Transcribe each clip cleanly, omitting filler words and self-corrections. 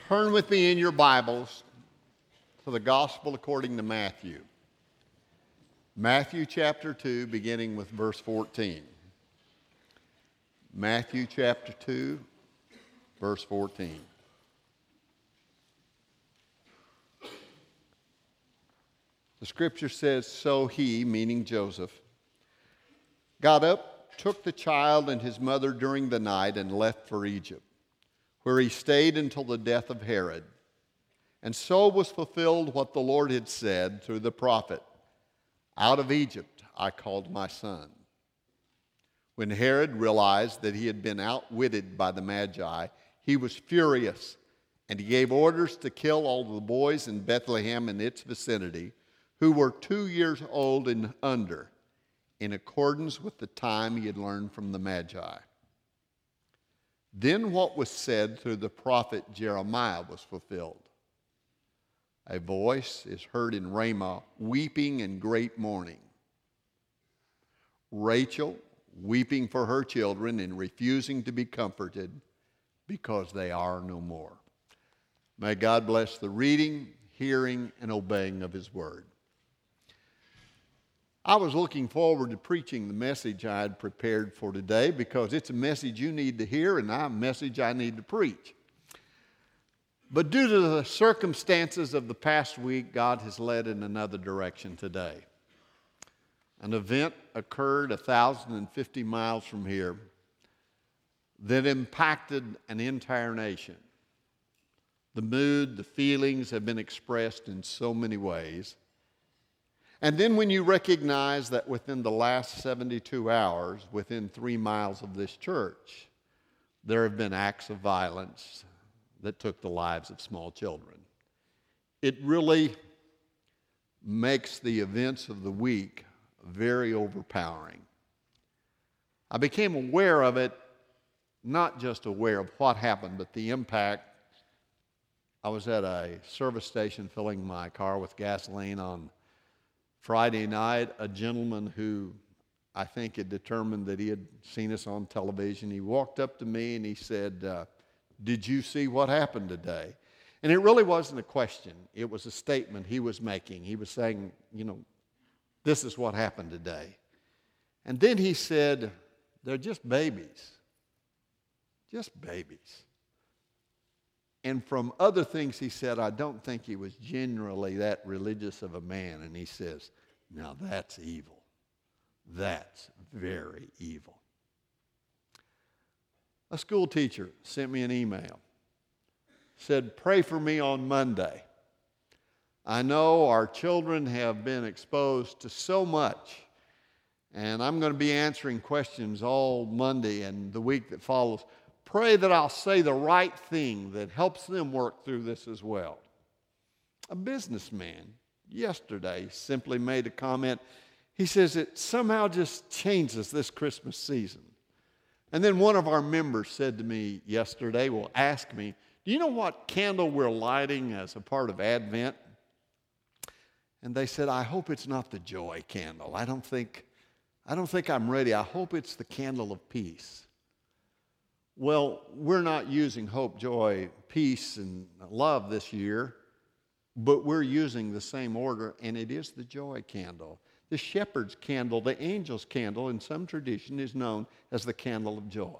Turn with me in your Bibles to the Gospel according to Matthew. Matthew chapter 2, beginning with verse 14. Matthew chapter 2, verse 14. The scripture says, "So he," meaning Joseph, "got up, took the child and his mother during the night and left for Egypt, where he stayed until the death of Herod. And so was fulfilled what the Lord had said through the prophet, 'Out of Egypt I called my son.' When Herod realized that he had been outwitted by the Magi, he was furious, and he gave orders to kill all the boys in Bethlehem and its vicinity who were 2 years old and under, in accordance with the time he had learned from the Magi. Then what was said through the prophet Jeremiah was fulfilled. A voice is heard in Ramah, weeping in great mourning. Rachel, weeping for her children and refusing to be comforted because they are no more." May God bless the reading, hearing, and obeying of His word. I was looking forward to preaching the message I had prepared for today because it's a message you need to hear and a message I need to preach. But due to the circumstances of the past week, God has led in another direction today. An event occurred 1,050 miles from here that impacted an entire nation. The mood, the feelings have been expressed in so many ways. And then when you recognize that within the last 72 hours, within 3 miles of this church, there have been acts of violence that took the lives of small children, it really makes the events of the week very overpowering. I became aware of it, not just aware of what happened, but the impact. I was at a service station filling my car with gasoline on Friday night. A gentleman who I think had determined that he had seen us on television, he walked up to me and he said, "Did you see what happened today?" And it really wasn't a question. It was a statement he was making. He was saying, this is what happened today. And then he said, "They're just babies. Just babies." And from other things he said, I don't think he was generally that religious of a man. And he says, "Now that's evil. That's very evil." A school teacher sent me an email. Said, "Pray for me on Monday. I know our children have been exposed to so much, and I'm going to be answering questions all Monday and the week that follows. Pray that I'll say the right thing that helps them work through this as well." A businessman yesterday simply made a comment. He says it somehow just changes this Christmas season. And then one of our members said to me yesterday, asked me, "Do you know what candle we're lighting as a part of Advent?" And they said, "I hope it's not the joy candle. I don't think I'm ready. I hope it's the candle of peace." Well, we're not using hope, joy, peace, and love this year, but we're using the same order, and it is the joy candle. The shepherd's candle, the angel's candle, in some tradition is known as the candle of joy.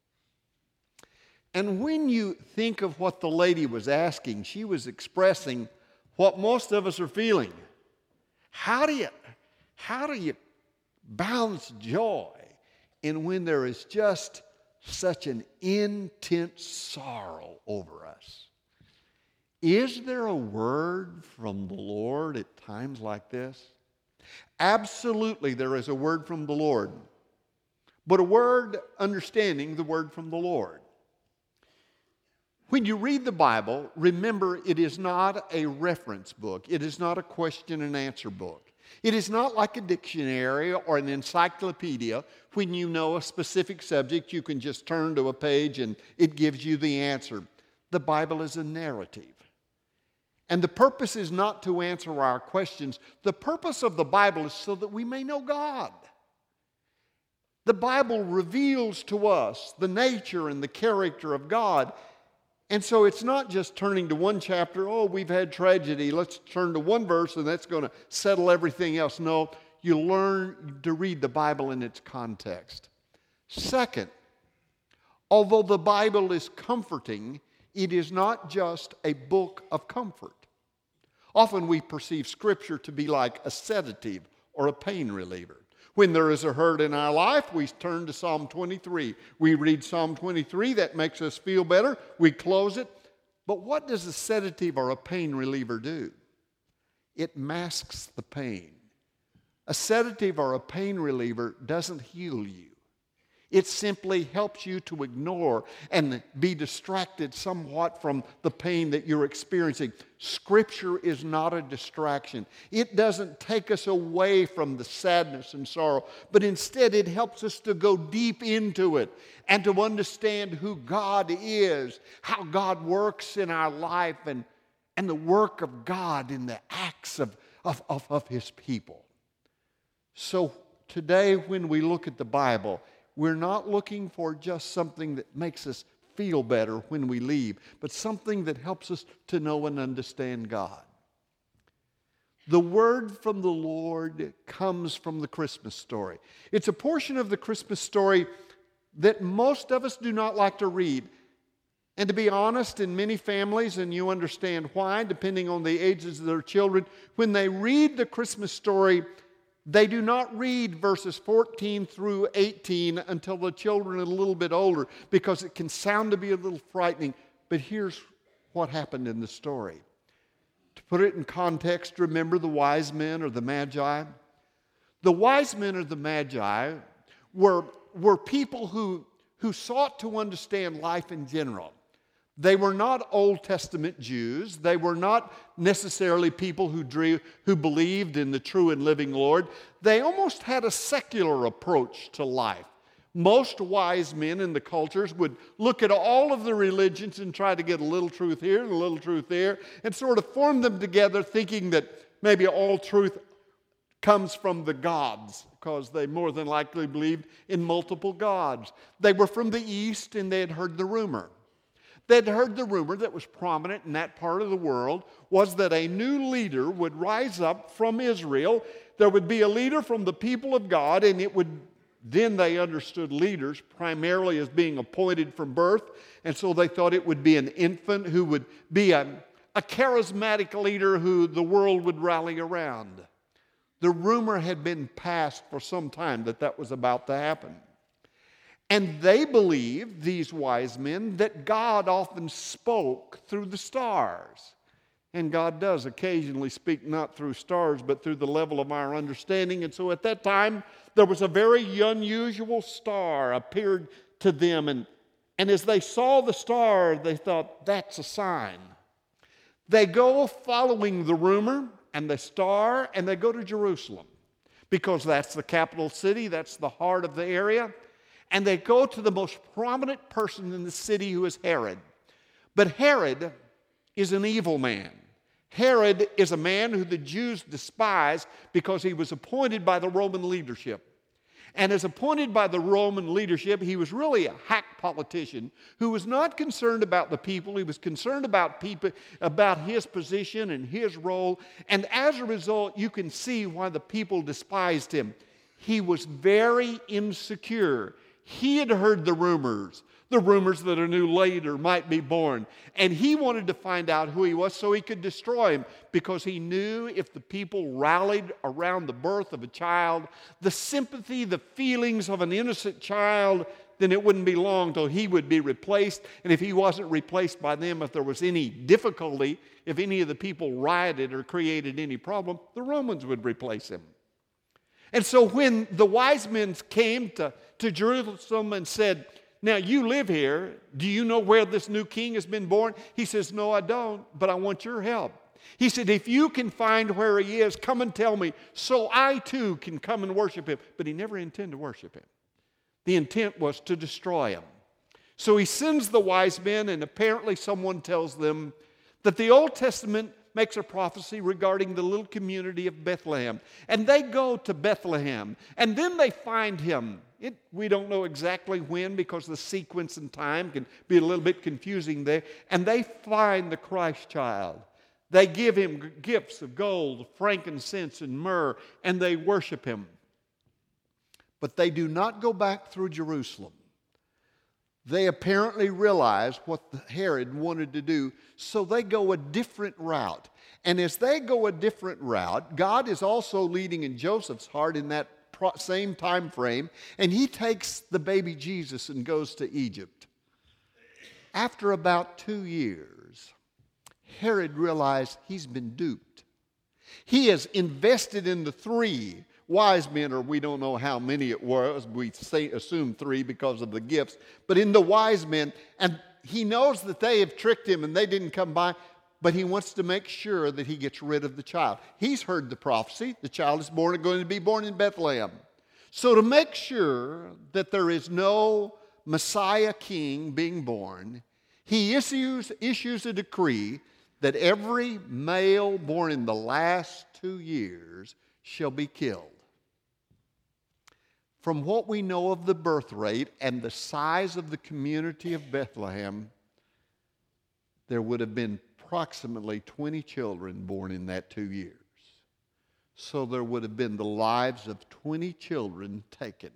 And when you think of what the lady was asking, she was expressing what most of us are feeling. How do you balance joy in when there is just such an intense sorrow over us? Is there a word from the Lord at times like this? Absolutely, there is a word from the Lord, but a word understanding the word from the Lord. When you read the Bible, remember it is not a reference book. It is not a question and answer book. It is not like a dictionary or an encyclopedia. When you know a specific subject, you can just turn to a page and it gives you the answer. The Bible is a narrative. And the purpose is not to answer our questions. The purpose of the Bible is so that we may know God. The Bible reveals to us the nature and the character of God. And so it's not just turning to one chapter, oh, we've had tragedy, let's turn to one verse and that's going to settle everything else. No, you learn to read the Bible in its context. Second, although the Bible is comforting, it is not just a book of comfort. Often we perceive Scripture to be like a sedative or a pain reliever. When there is a hurt in our life, we turn to Psalm 23. We read Psalm 23, that makes us feel better. We close it. But what does a sedative or a pain reliever do? It masks the pain. A sedative or a pain reliever doesn't heal you. It simply helps you to ignore and be distracted somewhat from the pain that you're experiencing. Scripture is not a distraction. It doesn't take us away from the sadness and sorrow, but instead it helps us to go deep into it and to understand who God is, how God works in our life, and the work of God in the acts of His people. So today when we look at the Bible, we're not looking for just something that makes us feel better when we leave, but something that helps us to know and understand God. The word from the Lord comes from the Christmas story. It's a portion of the Christmas story that most of us do not like to read. And to be honest, in many families, and you understand why, depending on the ages of their children, when they read the Christmas story, they do not read verses 14 through 18 until the children are a little bit older because it can sound to be a little frightening. But here's what happened in the story. To put it in context, remember the wise men or the magi? The wise men or the magi were people who sought to understand life in general. They were not Old Testament Jews. They were not necessarily people who believed in the true and living Lord. They almost had a secular approach to life. Most wise men in the cultures would look at all of the religions and try to get a little truth here and a little truth there and sort of form them together, thinking that maybe all truth comes from the gods, because they more than likely believed in multiple gods. They were from the East and they had heard the rumor. They'd heard the rumor that was prominent in that part of the world was that a new leader would rise up from Israel. There would be a leader from the people of God, and then they understood leaders primarily as being appointed from birth, and so they thought it would be an infant who would be a charismatic leader who the world would rally around. The rumor had been passed for some time that was about to happen. And they believed, these wise men, that God often spoke through the stars. And God does occasionally speak not through stars, but through the level of our understanding. And so at that time, there was a very unusual star appeared to them. And as they saw the star, they thought, that's a sign. They go following the rumor and the star, and they go to Jerusalem, because that's the capital city, that's the heart of the area. And they go to the most prominent person in the city, who is Herod. But Herod is an evil man. Herod is a man who the Jews despise because he was appointed by the Roman leadership. And as appointed by the Roman leadership, he was really a hack politician who was not concerned about the people. He was concerned about people, about his position and his role. And as a result, you can see why the people despised him. He was very insecure. He had heard the rumors that a new leader might be born. And he wanted to find out who he was so he could destroy him, because he knew if the people rallied around the birth of a child, the sympathy, the feelings of an innocent child, then it wouldn't be long till he would be replaced. And if he wasn't replaced by them, if there was any difficulty, if any of the people rioted or created any problem, the Romans would replace him. And so when the wise men came to Jerusalem and said, now you live here, do you know where this new king has been born? He says, no, I don't, but I want your help. He said, if you can find where he is, come and tell me, so I too can come and worship him. But he never intended to worship him. The intent was to destroy him. So he sends the wise men, and apparently someone tells them that the Old Testament makes a prophecy regarding the little community of Bethlehem. And they go to Bethlehem, and then they find him We don't know exactly when because the sequence and time can be a little bit confusing there. And they find the Christ child. They give him gifts of gold, frankincense, and myrrh, and they worship him. But they do not go back through Jerusalem. They apparently realize what Herod wanted to do, so they go a different route. And as they go a different route, God is also leading in Joseph's heart in that same time frame, and he takes the baby Jesus and goes to Egypt. After about 2 years, Herod realized he's been duped. He has invested in the 3 wise men, or we don't know how many it was. We assume 3 because of the gifts. But in the wise men, and he knows that they have tricked him and they didn't come by, but he wants to make sure that he gets rid of the child. He's heard the prophecy. The child is going to be born in Bethlehem. So to make sure that there is no Messiah king being born, he issues a decree that every male born in the last 2 years shall be killed. From what we know of the birth rate and the size of the community of Bethlehem, there would have been approximately 20 children born in that 2 years. So there would have been the lives of 20 children taken.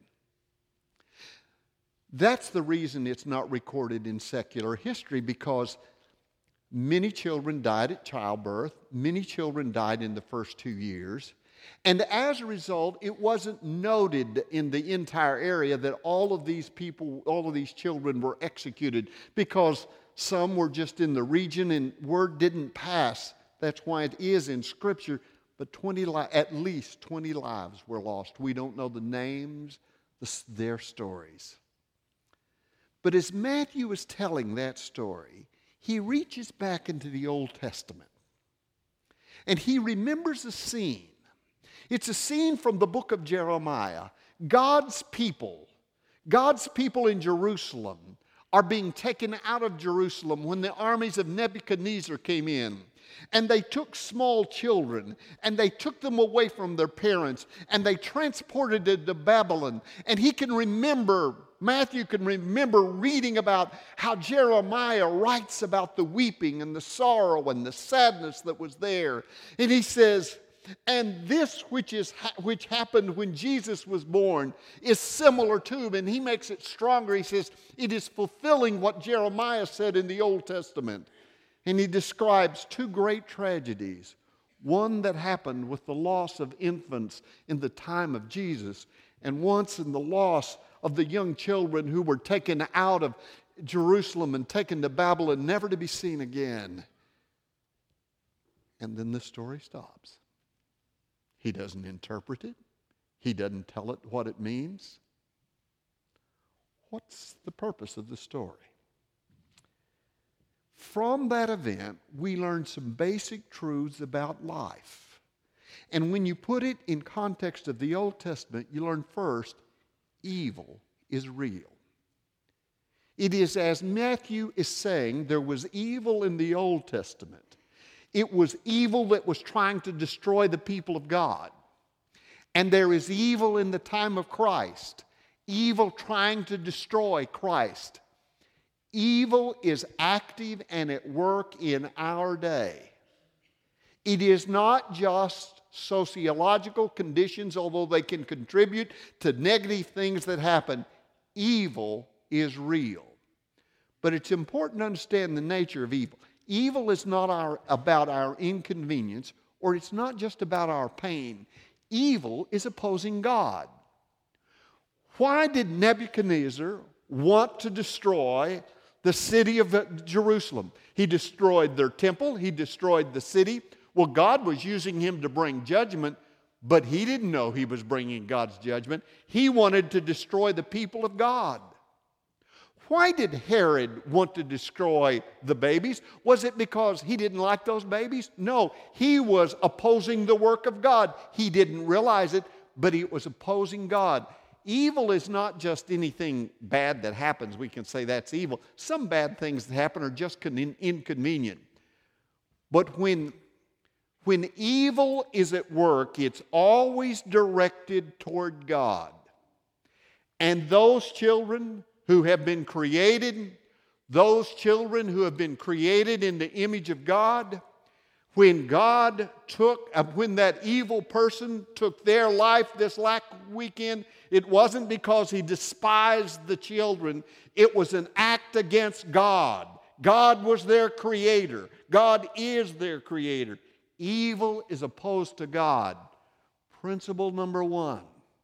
That's the reason it's not recorded in secular history, because many children died at childbirth. Many children died in the first 2 years. And as a result, it wasn't noted in the entire area that all of these people, all of these children were executed, because some were just in the region and word didn't pass. That's why it is in Scripture. But at least 20 lives were lost. We don't know the names, their stories. But as Matthew is telling that story, he reaches back into the Old Testament. And he remembers a scene. It's a scene from the book of Jeremiah. God's people in Jerusalem are being taken out of Jerusalem when the armies of Nebuchadnezzar came in. And they took small children, and they took them away from their parents, and they transported them to Babylon. And Matthew can remember reading about how Jeremiah writes about the weeping and the sorrow and the sadness that was there. And he says, and this which happened when Jesus was born is similar to him. And he makes it stronger. He says, it is fulfilling what Jeremiah said in the Old Testament. And he describes 2 great tragedies. One that happened with the loss of infants in the time of Jesus, and once in the loss of the young children who were taken out of Jerusalem and taken to Babylon, never to be seen again. And then the story stops. He doesn't interpret it. He doesn't tell it what it means. What's the purpose of the story? From that event, we learn some basic truths about life. And when you put it in context of the Old Testament, you learn first, evil is real. It is as Matthew is saying, there was evil in the Old Testament. It was evil that was trying to destroy the people of God. And there is evil in the time of Christ. Evil trying to destroy Christ. Evil is active and at work in our day. It is not just sociological conditions, although they can contribute to negative things that happen. Evil is real. But it's important to understand the nature of evil. Evil is not about our inconvenience, or it's not just about our pain. Evil is opposing God. Why did Nebuchadnezzar want to destroy the city of Jerusalem? He destroyed their temple. He destroyed the city. Well, God was using him to bring judgment, but he didn't know he was bringing God's judgment. He wanted to destroy the people of God. Why did Herod want to destroy the babies? Was it because he didn't like those babies? No, he was opposing the work of God. He didn't realize it, but he was opposing God. Evil is not just anything bad that happens. We can say that's evil. Some bad things that happen are just inconvenient. But when evil is at work, it's always directed toward God. And those children who have been created, those children who have been created in the image of God, when that evil person took their life this last weekend, it wasn't because he despised the children. It was an act against God. God was their creator. God is their creator. Evil is opposed to God. Principle number one.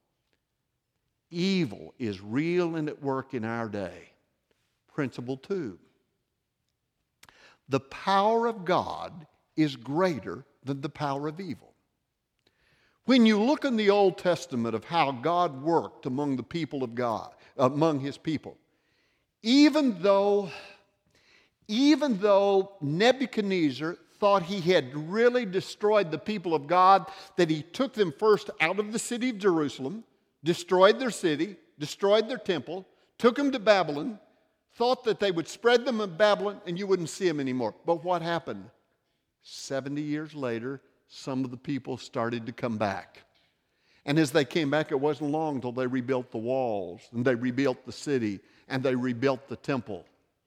Evil is real and at work in our day. Principle two. The power of God is greater than the power of evil. When you look in the Old Testament of how God worked among the people of God, among his people, even though Nebuchadnezzar thought he had really destroyed the people of God, that he took them first out of the city of Jerusalem, destroyed their city, destroyed their temple, took them to Babylon, thought that they would spread them in Babylon and you wouldn't see them anymore. But what happened? 70 years later, some of the people started to come back. And as they came back, it wasn't long until they rebuilt the walls, and they rebuilt the city, and they rebuilt the temple.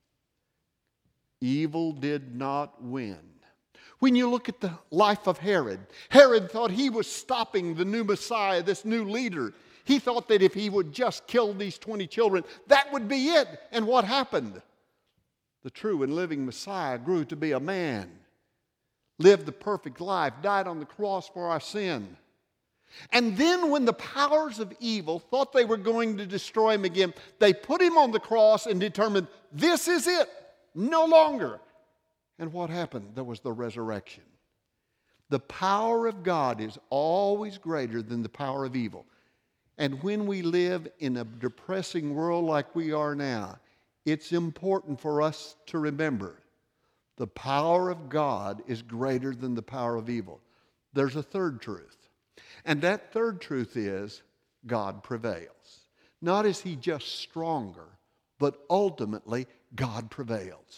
Evil did not win. When you look at the life of Herod, Herod thought he was stopping the new Messiah, this new leader. He thought that if he would just kill these 20 children, that would be it. And what happened? The true and living Messiah grew to be a man, lived the perfect life, died on the cross for our sin. And then when the powers of evil thought they were going to destroy him again, they put him on the cross and determined, this is it, no longer. And what happened? There was the resurrection. The power of God is always greater than the power of evil. And when we live in a depressing world like we are now, it's important for us to remember the power of God is greater than the power of evil. There's a third truth. And that third truth is God prevails. Not is he just stronger, but ultimately God prevails.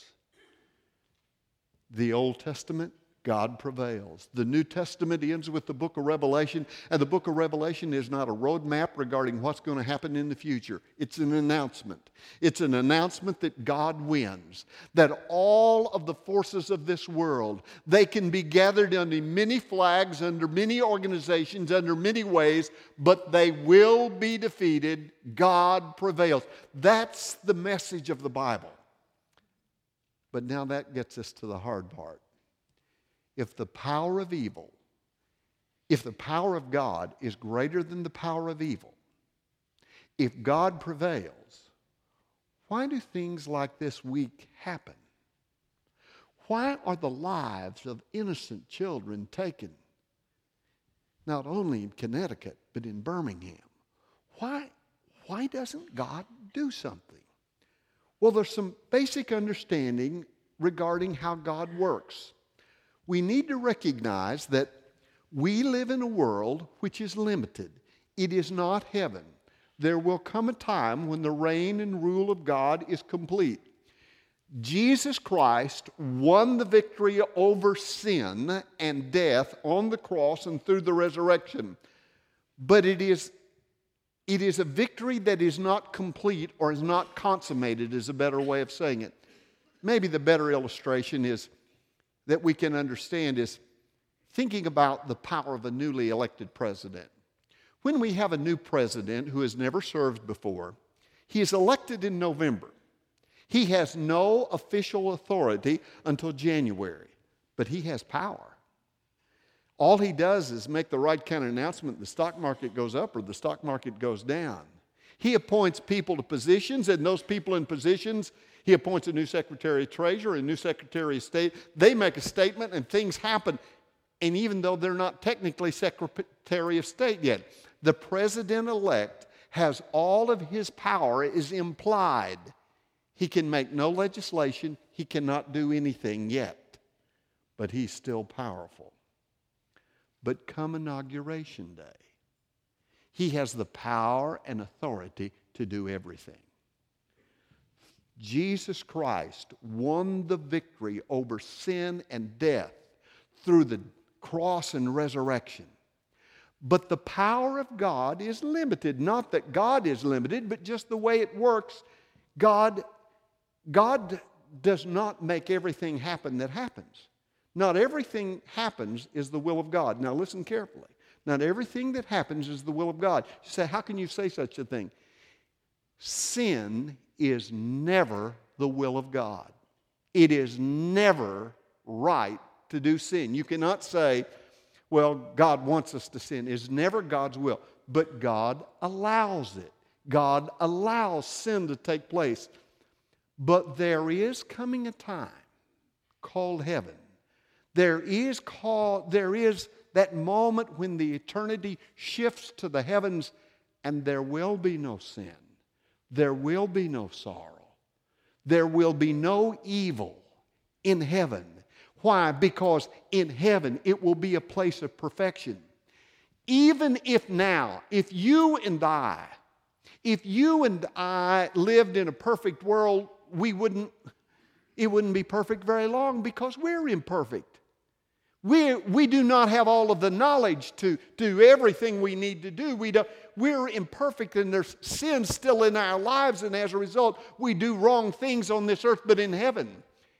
The Old Testament, God prevails. The New Testament ends with the book of Revelation, and the book of Revelation is not a roadmap regarding what's going to happen in the future. It's an announcement. It's an announcement that God wins, that all of the forces of this world, they can be gathered under many flags, under many organizations, under many ways, but they will be defeated. God prevails. That's the message of the Bible. But now that gets us to the hard part. If the power of evil, if the power of God is greater than the power of evil, if God prevails, why do things like this week happen? Why are the lives of innocent children taken? Not only in Connecticut, but in Birmingham. Why doesn't God do something? Well, there's some basic understanding regarding how God works. We need to recognize that we live in a world which is limited. It is not heaven. There will come a time when the reign and rule of God is complete. Jesus Christ won the victory over sin and death on the cross and through the resurrection. But it is a victory that is not complete or is not consummated, is a better way of saying it. Maybe the better illustration is that we can understand is thinking about the power of a newly elected president. When we have a new president who has never served before, he is elected in November. He has no official authority until January, but he has power. All he does is make the right kind of announcement. The stock market goes up or the stock market goes down. He appoints people to positions, and those people in positions, he appoints a new Secretary of Treasury, a new Secretary of State. They make a statement and things happen. And even though they're not technically Secretary of State yet, the president-elect has all of his power is implied. He can make no legislation. He cannot do anything yet. But he's still powerful. But come Inauguration Day, he has the power and authority to do everything. Jesus Christ won the victory over sin and death through the cross and resurrection. But the power of God is limited. Not that God is limited, but just the way it works. God does not make everything happen that happens. Not everything happens is the will of God. Now listen carefully. Not everything that happens is the will of God. You say, how can you say such a thing? Sin is never the will of God. It is never right to do sin. You cannot say, well, God wants us to sin. It's never God's will. But God allows it. God allows sin to take place. But there is coming a time called heaven. There is that moment when the eternity shifts to the heavens, and there will be no sin. There will be no sorrow. There will be no evil in heaven. Why? Because in heaven it will be a place of perfection. Even if now, if you and I lived in a perfect world, it wouldn't be perfect very long because we're imperfect. We do not have all of the knowledge to do everything we need to do. We're imperfect, and there's sin still in our lives, and as a result, we do wrong things on this earth. But in heaven,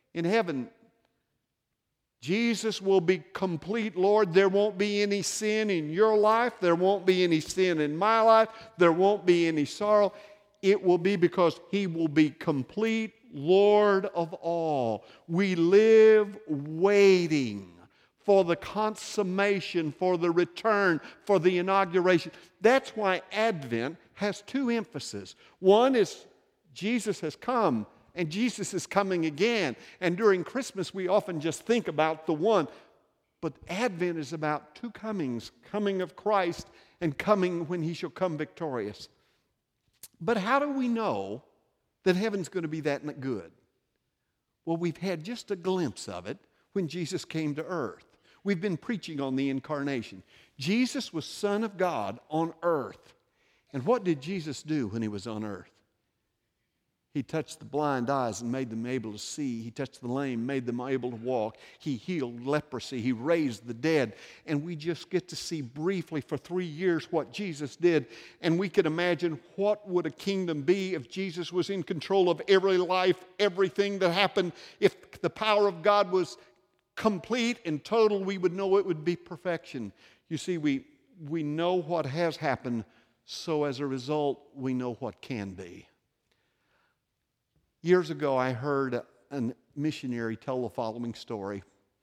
Jesus will be complete Lord. There won't be any sin in your life. There won't be any sin in my life. There won't be any sorrow. It will be because He will be complete Lord of all. We live waiting for the consummation, for the return, for the inauguration. That's why Advent has two emphases. One is Jesus has come, and Jesus is coming again. And during Christmas, we often just think about the one. But Advent is about two comings, coming of Christ and coming when He shall come victorious. But how do we know that heaven's going to be that good? Well, we've had just a glimpse of it when Jesus came to earth. We've been preaching on the incarnation. Jesus was Son of God on earth. And what did Jesus do when He was on earth? He touched the blind eyes and made them able to see. He touched the lame, made them able to walk. He healed leprosy. He raised the dead. And we just get to see briefly for 3 years what Jesus did. And we can imagine what would a kingdom be if Jesus was in control of every life, everything that happened. If the power of God was complete and total, we would know it would be perfection. You see, we know what has happened, so as a result, we know what can be. Years ago, I heard a missionary tell the following story.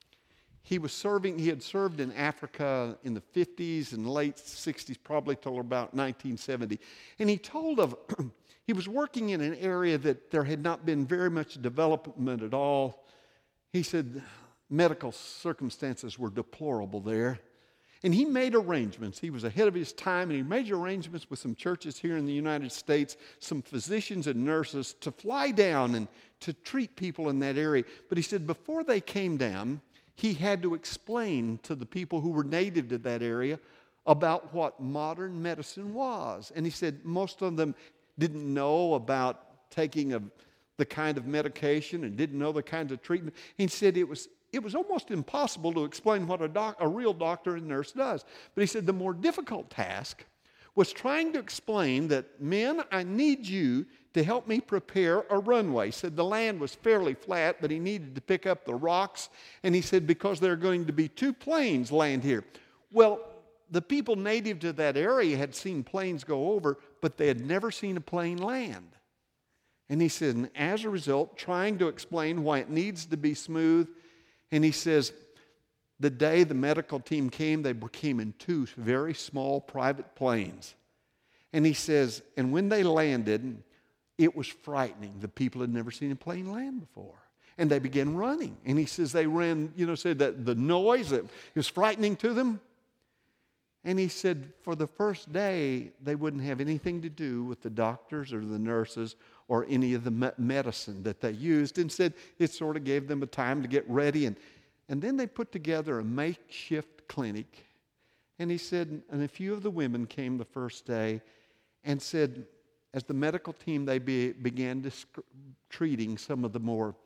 He had served in Africa in the 50s and late 60s, probably till about 1970. And he told of, he was working in an area that there had not been very much development at all. He said medical circumstances were deplorable there. And he made arrangements. He was ahead of his time, and he made arrangements with some churches here in the United States, some physicians and nurses, to fly down and to treat people in that area. But he said before they came down, he had to explain to the people who were native to that area about what modern medicine was. And he said most of them didn't know about taking the kind of medication and didn't know the kinds of treatment. He said it was almost impossible to explain what a real doctor and nurse does. But he said the more difficult task was trying to explain that, men, I need you to help me prepare a runway. He said the land was fairly flat, but he needed to pick up the rocks. And he said because there are going to be 2 planes land here. Well, the people native to that area had seen planes go over, but they had never seen a plane land. And he said, and as a result, trying to explain why it needs to be smooth. And he says, the day the medical team came, they came in 2 very small private planes. And he says, and when they landed, it was frightening. The people had never seen a plane land before. And they began running. And he says they ran, said that the noise, it was frightening to them. And he said for the first day, they wouldn't have anything to do with the doctors or the nurses or any of the medicine that they used. Instead, it sort of gave them a time to get ready. And then they put together a makeshift clinic. And he said, and a few of the women came the first day and said, as the medical team, they began treating some of the more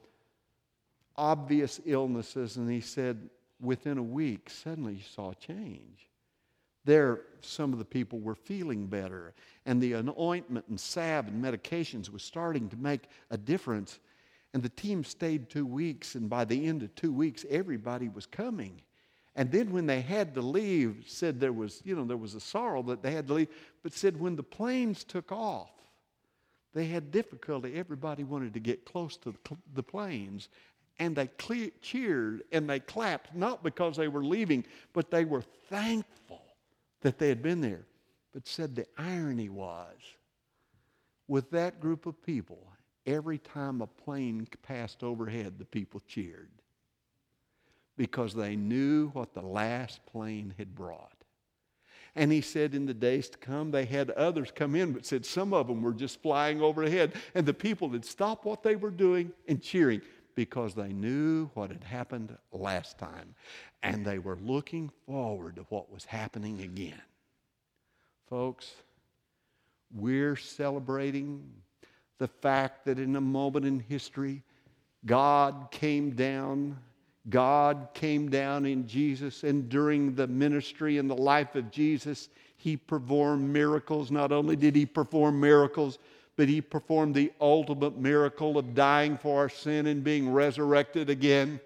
obvious illnesses. And he said, within a week, suddenly you saw a change. There, some of the people were feeling better, and the anointment and salve and medications was starting to make a difference. And the team stayed 2 weeks, and by the end of 2 weeks, everybody was coming. And then when they had to leave, said there was a sorrow that they had to leave, but said when the planes took off, they had difficulty. Everybody wanted to get close to the planes, and they cheered and they clapped, not because they were leaving, but they were thankful that they had been there. But said the irony was, with that group of people, every time a plane passed overhead, the people cheered because they knew what the last plane had brought. And he said in the days to come, they had others come in, but said some of them were just flying overhead, and the people had stopped what they were doing and cheering because they knew what had happened last time, and they were looking forward to what was happening again. Folks, we're celebrating the fact that in a moment in history, God came down in Jesus, and during the ministry and the life of Jesus, He performed miracles. Not only did He perform miracles, but He performed the ultimate miracle of dying for our sin and being resurrected again.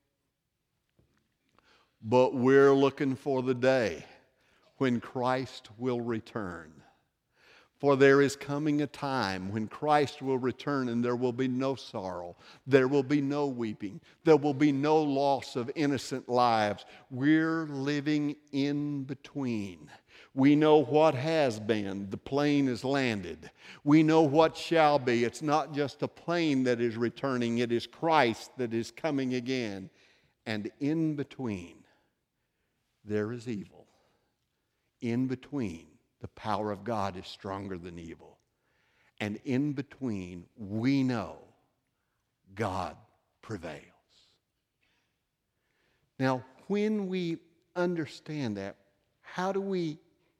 But we're looking for the day when Christ will return. For there is coming a time when Christ will return and there will be no sorrow. There will be no weeping. There will be no loss of innocent lives. We're living in between. We know what has been. The plane has landed. We know what shall be. It's not just a plane that is returning. It is Christ that is coming again. And in between, there is evil. In between, the power of God is stronger than evil. And in between, we know God prevails. Now, when we understand that, what do we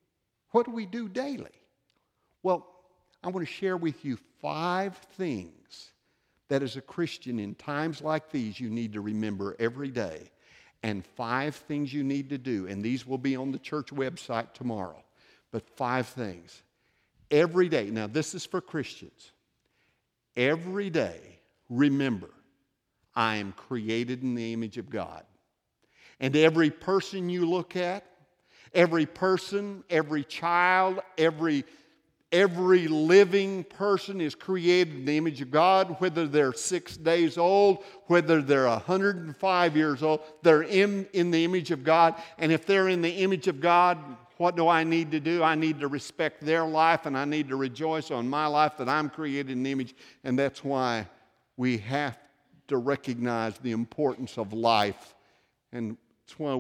do daily? Well, I want to share with you 5 things that as a Christian in times like these you need to remember every day, and 5 things you need to do. And these will be on the church website tomorrow. But 5 things. Every day, now this is for Christians. Every day, remember, I am created in the image of God. And every person you look at, every person, every child, every living person is created in the image of God, whether they're 6 days old, whether they're 105 years old, they're in the image of God. And if they're in the image of God, what do I need to do? I need to respect their life, and I need to rejoice on my life that I'm created in the image. And that's why we have to recognize the importance of life. And it's why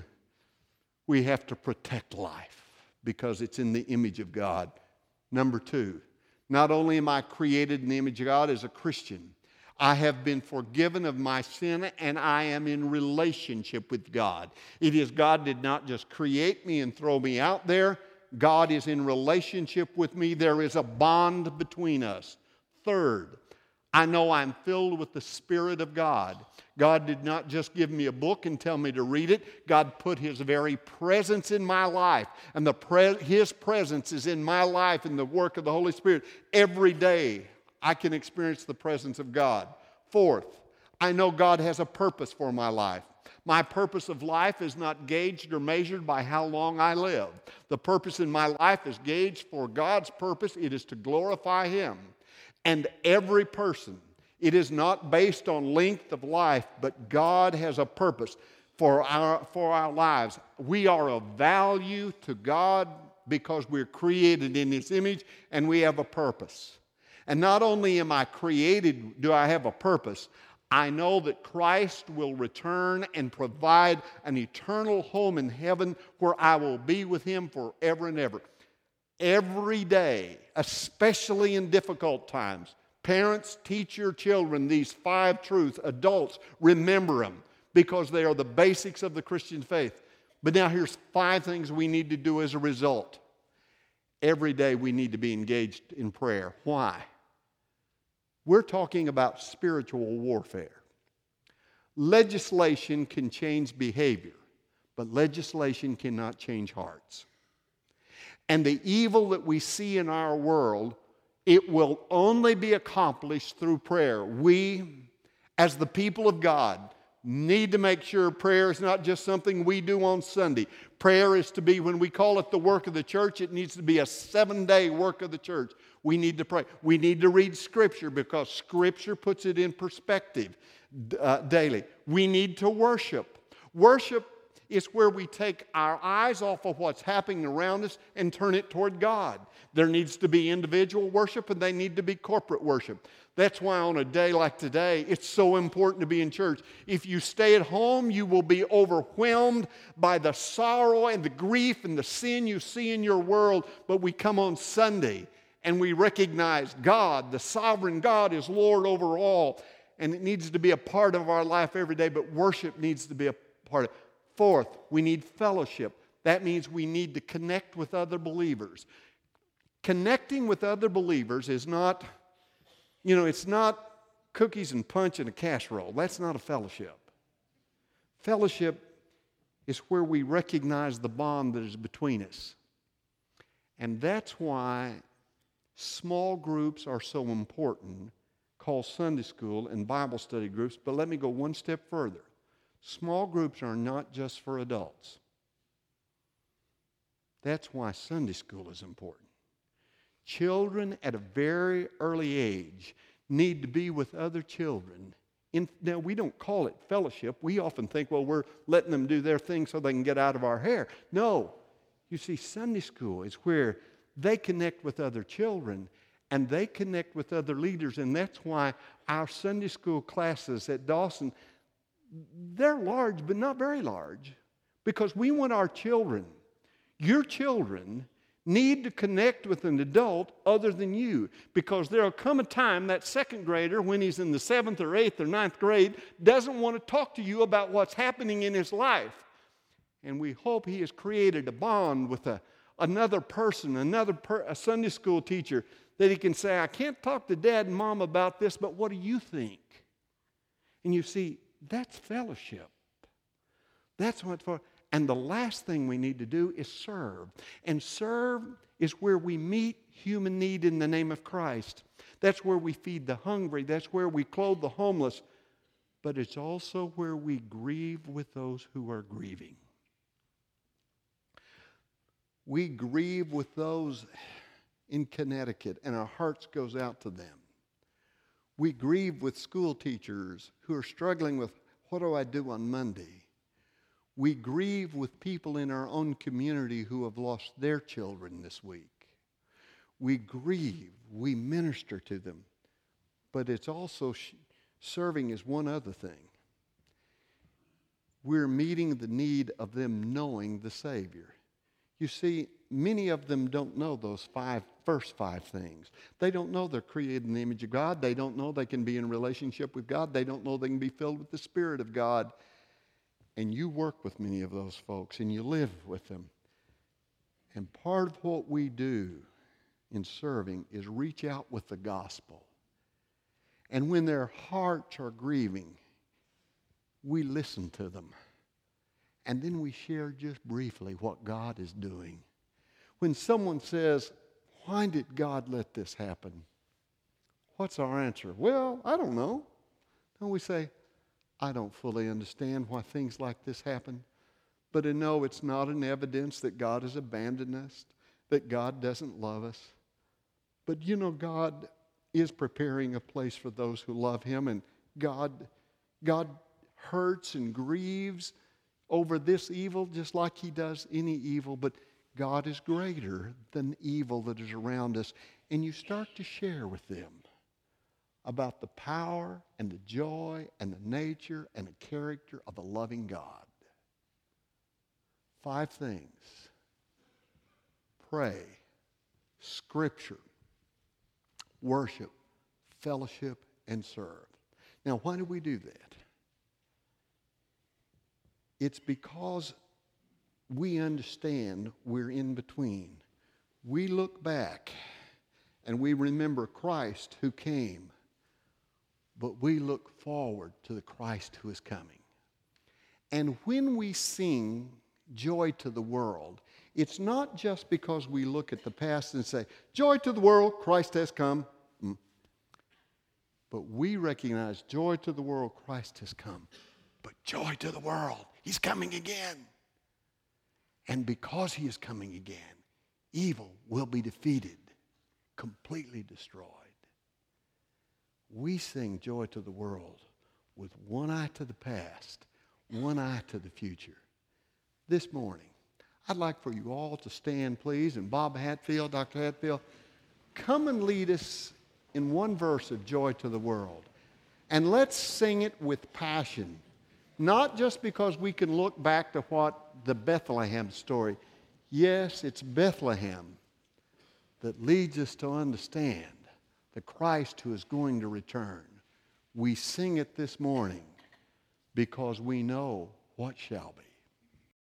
we have to protect life, because it's in the image of God. Number 2, not only am I created in the image of God as a Christian, I have been forgiven of my sin, and I am in relationship with God. It is God did not just create me and throw me out there. God is in relationship with me. There is a bond between us. 3rd, I know I'm filled with the Spirit of God. God did not just give me a book and tell me to read it. God put His very presence in my life. And His presence is in my life in the work of the Holy Spirit. Every day I can experience the presence of God. 4th, I know God has a purpose for my life. My purpose of life is not gauged or measured by how long I live. The purpose in my life is gauged for God's purpose. It is to glorify Him. And every person, it is not based on length of life, but God has a purpose for our lives. We are of value to God because we're created in His image and we have a purpose. And not only am I created, do I have a purpose, I know that Christ will return and provide an eternal home in heaven where I will be with Him forever and ever. Every day, especially in difficult times, parents, teach your children these 5 truths. Adults, remember them because they are the basics of the Christian faith. But now here's 5 things we need to do as a result. Every day we need to be engaged in prayer. Why? We're talking about spiritual warfare. Legislation can change behavior, but legislation cannot change hearts. And the evil that we see in our world, it will only be accomplished through prayer. We, as the people of God, need to make sure prayer is not just something we do on Sunday. Prayer is to be, when we call it the work of the church, it needs to be a 7-day work of the church. We need to pray. We need to read Scripture because Scripture puts it in perspective daily. We need to worship. Worship is where we take our eyes off of what's happening around us and turn it toward God. There needs to be individual worship and they need to be corporate worship. That's why on a day like today, it's so important to be in church. If you stay at home, you will be overwhelmed by the sorrow and the grief and the sin you see in your world. But we come on Sunday and we recognize God, the sovereign God, is Lord over all. And it needs to be a part of our life every day, but worship needs to be a part of it. Fourth, we need fellowship. That means we need to connect with other believers. Connecting with other believers is not, it's not cookies and punch and a casserole. That's not a fellowship. Fellowship is where we recognize the bond that is between us. And that's why small groups are so important, called Sunday school and Bible study groups. But let me go one step further. Small groups are not just for adults. That's why Sunday school is important. Children at a very early age need to be with other children. Now, we don't call it fellowship. We often think, well, we're letting them do their thing so they can get out of our hair. No. You see, Sunday school is where they connect with other children and they connect with other leaders. And that's why our Sunday school classes at Dawson, they're large, but not very large, because we want our children, your children, need to connect with an adult other than you, because there will come a time that second grader, when he's in the 7th or 8th or 9th grade, doesn't want to talk to you about what's happening in his life. And we hope he has created a bond with another person, a Sunday school teacher, that he can say, I can't talk to Dad and Mom about this, but what do you think? And you see, that's fellowship. That's what it's for. And the last thing we need to do is serve. And serve is where we meet human need in the name of Christ. That's where we feed the hungry. That's where we clothe the homeless. But it's also where we grieve with those who are grieving. We grieve with those in Connecticut, and our hearts goes out to them. We grieve with school teachers who are struggling with, what do I do on Monday? We grieve with people in our own community who have lost their children this week. We grieve, we minister to them. But it's also serving is one other thing. We're meeting the need of them knowing the Savior. You see, many of them don't know those first five things. They don't know they're created in the image of God. They don't know they can be in a relationship with God. They don't know they can be filled with the Spirit of God. And you work with many of those folks, and you live with them. And part of what we do in serving is reach out with the gospel. And when their hearts are grieving, we listen to them. And then we share just briefly what God is doing. When someone says, why did God let this happen? What's our answer? Well, I don't know. And we say, I don't fully understand why things like this happen. But I know it's not an evidence that God has abandoned us, that God doesn't love us. But God is preparing a place for those who love Him. And God hurts and grieves over this evil just like He does any evil, but God is greater than evil that is around us. And you start to share with them about the power and the joy and the nature and the character of a loving God. 5 things. Pray, Scripture, worship, fellowship, and serve. Now, why do we do that? It's because we understand we're in between. We look back and we remember Christ who came, but we look forward to the Christ who is coming. And when we sing Joy to the World, It's not just because we look at the past and say, joy to the world, Christ has come. But we recognize joy to the world, Christ has come. But joy to the world, he's coming again. And because he is coming again, evil will be defeated, completely destroyed. We sing joy to the world with one eye to the past, one eye to the future. This morning, I'd like for you all to stand, please, and Bob Hatfield, Dr. Hatfield, come and lead us in one verse of joy to the world. And let's sing it with passion, not just because we can look back to what the Bethlehem story. Yes, it's Bethlehem that leads us to understand the Christ who is going to return. We sing it this morning because we know what shall be.